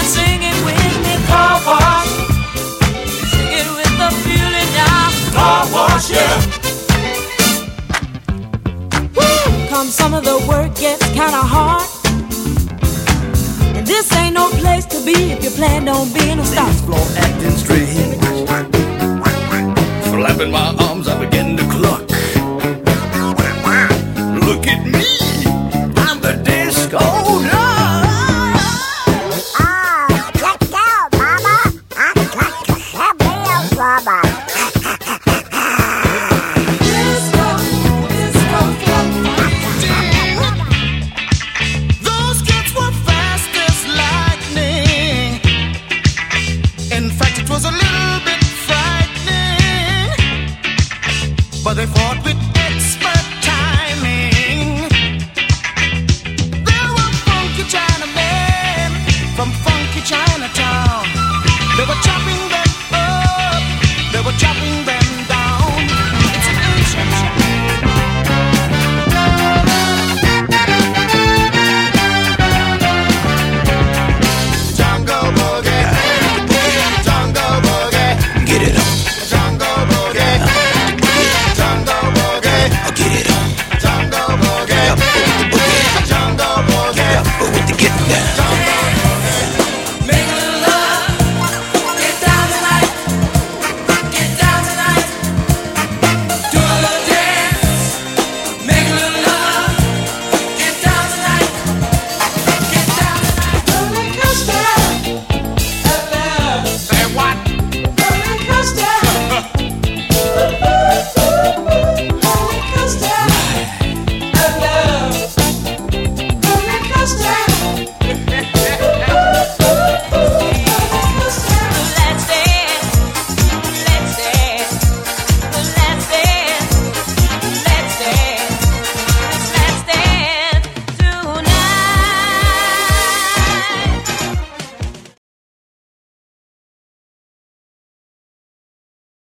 Sing it with me, car wash. Sing it with the feeling now, car wash, yeah. Woo! Come some of the work gets kinda hard. And this ain't no place to be if you plan on being a star. Floor acting strange. Flapping my arms, I begin to cluck. Look at me, I'm the disco dog. Let's go, mama. I'm like a real mama. Those kids were fast as lightning. In fact, it was a little bit frightening, but they fought with expert timing. There were funky Chinamen from funky Chinatown. They were chopping them up, they were chopping them down. It's an ancient Jungle Boogie, Jungle Boogie, Get it on, Jungle Boogie, Jungle Boogie, get it on. Jungle Boogie, Jungle Boogie, With the getting down.